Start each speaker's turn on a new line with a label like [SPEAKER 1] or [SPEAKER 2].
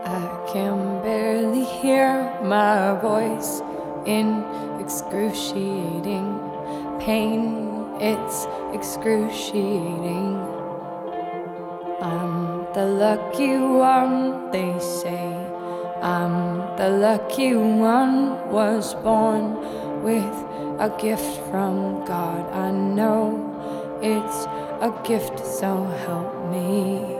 [SPEAKER 1] I can barely hear my voice in excruciating pain. It's excruciating. I'm the lucky one, they say. I'm the lucky one, was born with a gift from God. I know it's a gift, so help me.